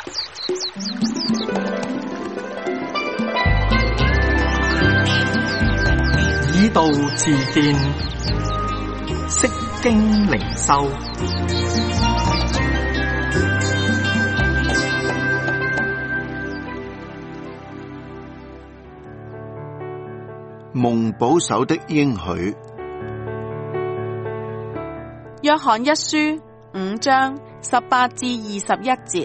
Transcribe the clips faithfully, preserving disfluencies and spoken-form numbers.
以道自見，釋經靈修。 蒙保守的應許。 約翰一書五章十八至二十一節，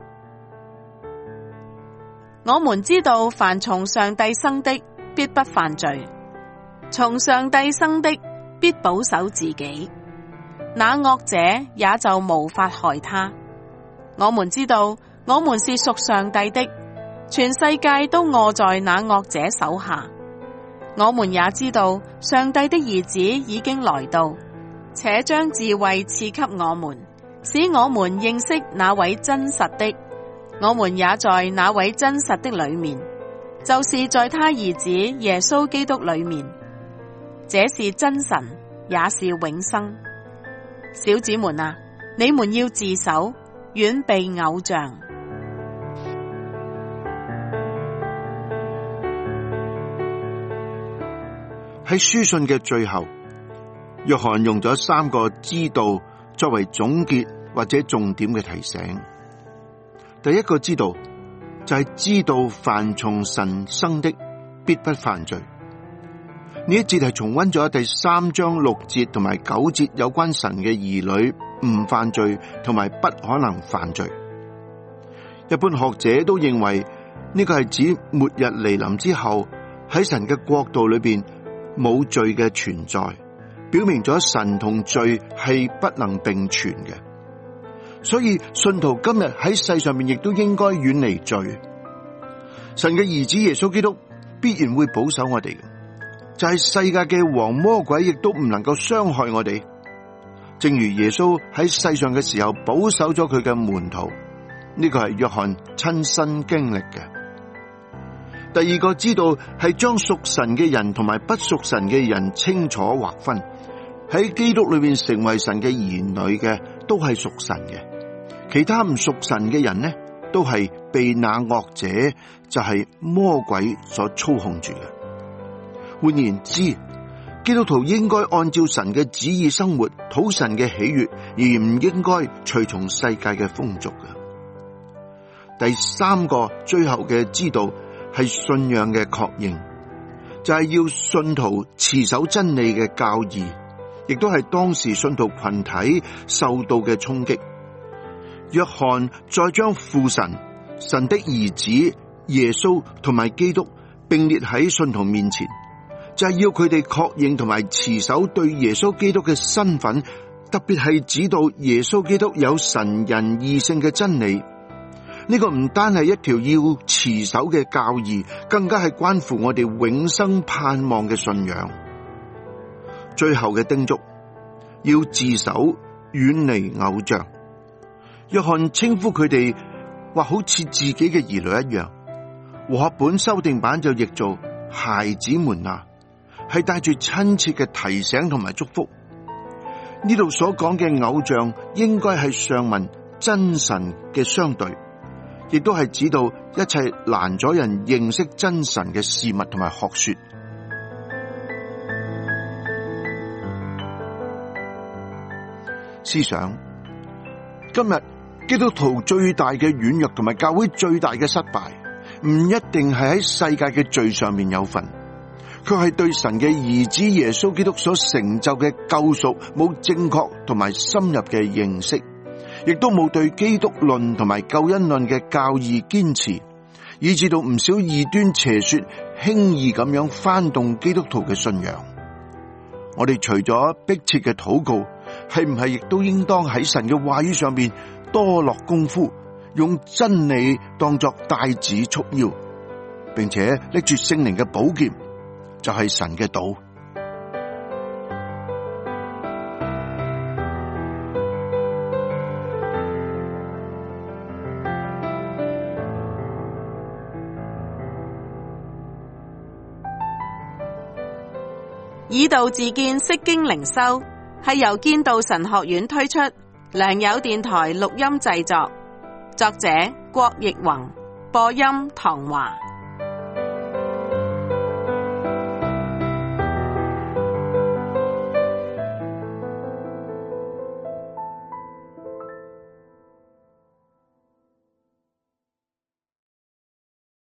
我們知道凡從上帝生的，必不犯罪；從上帝生的，必保守自己，那惡者也就無法害他。我們知道，我們是屬上帝的，全世界都臥在那惡者手下。我們也知道，上帝的兒子已經來到，且將智慧賜給我們，使我們認識那位真實的。我們也在那位真實的裡面，就是在他兒子耶穌基督裡面。這是真神，也是永生。小子們啊，你們要自守，遠避偶像。 喺書信嘅最後，約翰用咗三個知道作為總結或者重點嘅提醒。第一個知道就係知道凡從神生的，必不犯罪。呢一節係重溫咗第三章六節同埋九節有關神嘅兒女唔犯罪同埋不可能犯罪。一般學者都認為呢個係指末日來臨之後喺神嘅國度裏邊冇罪嘅存在，表明咗神同罪係不能並存嘅。所以信徒今日喺世上面亦都應該遠離罪。神嘅兒子耶穌基督必然會保守我哋，就係世界嘅王魔鬼亦都唔能夠傷害我哋。正如耶穌喺世上嘅時候保守咗佢嘅門徒，呢個係約翰親身經歷嘅。第二個知道係將屬神嘅人同埋不屬神嘅人清楚劃分，喺基督裏邊成為神嘅兒女嘅都係屬神嘅，其他唔屬神嘅人呢，都係被那惡者，就係魔鬼所操控住嘅。換言之，基督徒應該按照神嘅旨意生活，討神嘅喜悅，而唔應該隨從世界嘅風俗嘅。第三個最後嘅知道係信仰嘅確認，就係要信徒持守真理嘅教義，亦都係當時信徒群體受到嘅衝擊。約翰再將父神、神的兒子耶穌同埋基督並列喺信徒面前，就係要佢哋確認同埋持守對耶穌基督嘅身份，特別係指到耶穌基督有神人二性嘅真理。呢個唔單係一條要持守嘅教義，更加係關乎我哋永生盼望嘅信仰。最後嘅叮囑，要自守，遠離偶像。約翰稱呼佢哋話好似自己嘅兒女一樣，和合本修訂版就譯做孩子們啊，係帶住親切嘅提醒同埋祝福。呢度所講嘅偶像，應該係上文真神嘅相對，亦都係指到一切攔咗人認識真神嘅事物同埋學說。思想今日基督徒最大嘅軟弱同埋教會最大嘅失敗，唔一定係喺世界嘅罪上面有份，卻係對神嘅兒子耶穌基督所成就嘅救贖冇正確同埋深入嘅認識，亦都冇對基督論同埋救恩論嘅教義堅持，以致到唔少異端邪說輕易咁樣翻動基督徒嘅信仰。我哋除咗迫切嘅禱告，係唔係亦都應當喺神嘅話語上面多落功夫，用真理當作帶子束腰，並且拎住聖靈嘅寶劍，就係神嘅道。 以道自見，釋經靈修係由堅道神學院推出，良友電台錄音製作。 作者郭奕宏，播音唐華。